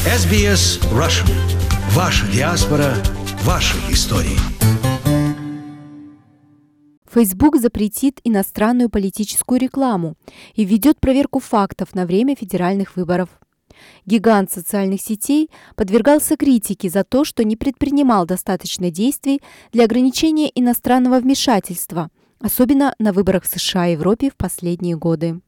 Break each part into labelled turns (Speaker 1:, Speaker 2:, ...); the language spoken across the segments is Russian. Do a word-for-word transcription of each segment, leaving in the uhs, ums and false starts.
Speaker 1: эс би эс Russian. Ваша диаспора, ваши истории.
Speaker 2: Facebook запретит иностранную политическую рекламу и введет проверку фактов на время федеральных выборов. Гигант социальных сетей подвергался критике за то, что не предпринимал достаточно действий для ограничения иностранного вмешательства, особенно на выборах в США и Европе в последние годы.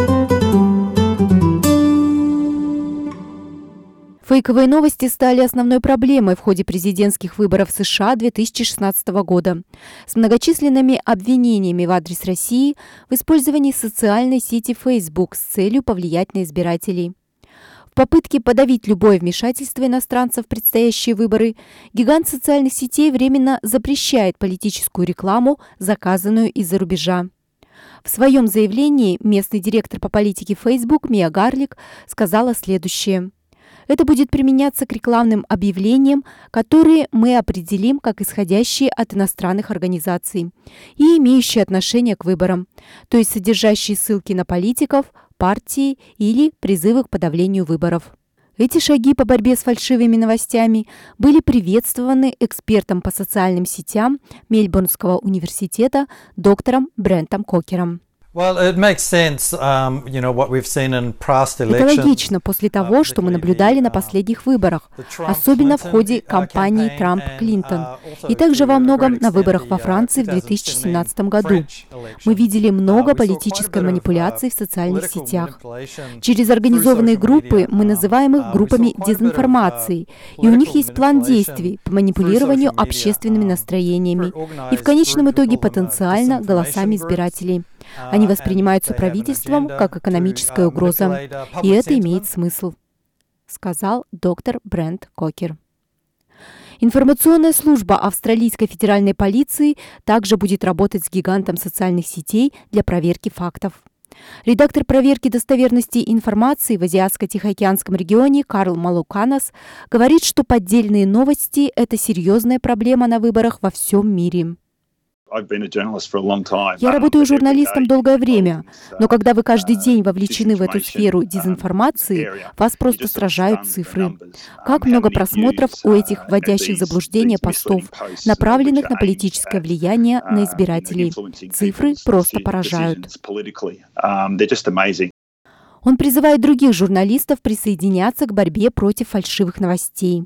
Speaker 2: Фейковые новости стали основной проблемой в ходе президентских выборов США две тысячи шестнадцатого года, с многочисленными обвинениями в адрес России в использовании социальной сети Facebook с целью повлиять на избирателей. В попытке подавить любое вмешательство иностранцев в предстоящие выборы, гигант социальных сетей временно запрещает политическую рекламу, заказанную из-за рубежа. В своем заявлении местный директор по политике Facebook Мия Гарлик сказала следующее. Это будет применяться к рекламным объявлениям, которые мы определим как исходящие от иностранных организаций и имеющие отношение к выборам, то есть содержащие ссылки на политиков, партии или призывы к подавлению выборов. Эти шаги по борьбе с фальшивыми новостями были приветствованы экспертом по социальным сетям Мельбурнского университета доктором Брентом Кокером.
Speaker 3: Это
Speaker 2: логично после того, что мы наблюдали на последних выборах, особенно в ходе кампании Трамп-Клинтон, и также во многом на выборах во Франции в две тысячи семнадцатом году. Мы видели много политической манипуляции в социальных сетях. Через организованные группы мы называем их группами дезинформации, и у них есть план действий по манипулированию общественными настроениями и в конечном итоге потенциально голосами избирателей. Они воспринимаются правительством как экономическая угроза, и это имеет смысл, сказал доктор Брент Кокер. Информационная служба австралийской федеральной полиции также будет работать с гигантом социальных сетей для проверки фактов. Редактор проверки достоверности информации в Азиатско-Тихоокеанском регионе Карл Малуканас говорит, что поддельные новости – это серьезная проблема на выборах во всем мире. Я работаю журналистом долгое время, но когда вы каждый день вовлечены в эту сферу дезинформации, вас просто сражают цифры. Как много просмотров у этих вводящих в заблуждение постов, направленных на политическое влияние на избирателей. Цифры просто поражают. Он призывает других журналистов присоединяться к борьбе против фальшивых новостей.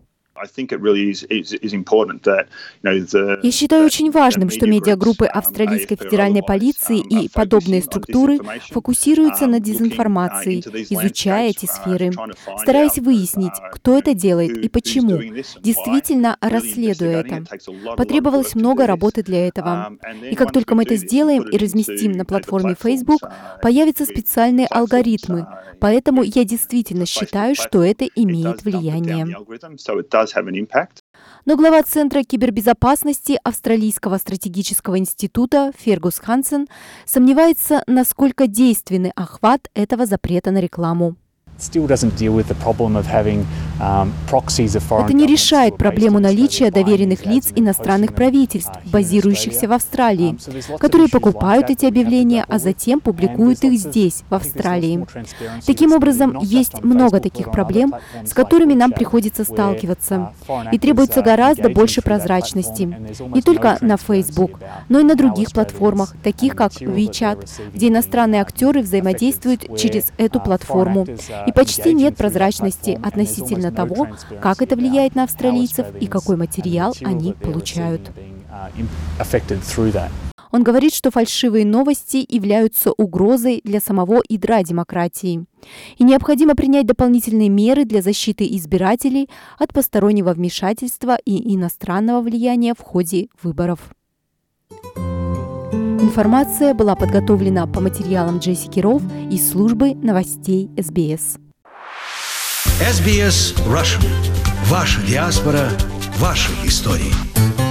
Speaker 2: Я считаю очень важным, что медиагруппы австралийской федеральной полиции и подобные структуры фокусируются на дезинформации, изучая эти сферы, стараясь выяснить, кто это делает и почему, действительно расследуя это. Потребовалось много работы для этого. И как только мы это сделаем и разместим на платформе Facebook, появятся специальные алгоритмы, поэтому я действительно считаю, что это имеет влияние. Но глава Центра кибербезопасности Австралийского стратегического института Фергус Хансен сомневается, насколько действенный охват этого запрета на рекламу. Это не решает проблему наличия доверенных лиц иностранных правительств, базирующихся в Австралии, которые покупают эти объявления, а затем публикуют их здесь, в Австралии. Таким образом, есть много таких проблем, с которыми нам приходится сталкиваться, и требуется гораздо больше прозрачности. Не только на Facebook, но и на других платформах, таких как WeChat, где иностранные актеры взаимодействуют через эту платформу. И почти нет прозрачности относительно того, как это влияет на австралийцев и какой материал они получают. Он говорит, что фальшивые новости являются угрозой для самого ядра демократии. И необходимо принять дополнительные меры для защиты избирателей от постороннего вмешательства и иностранного влияния в ходе выборов. Информация была подготовлена по материалам Джессики Роув из службы новостей эс би эс.
Speaker 1: эс би эс Russian. Ваша диаспора, ваши истории.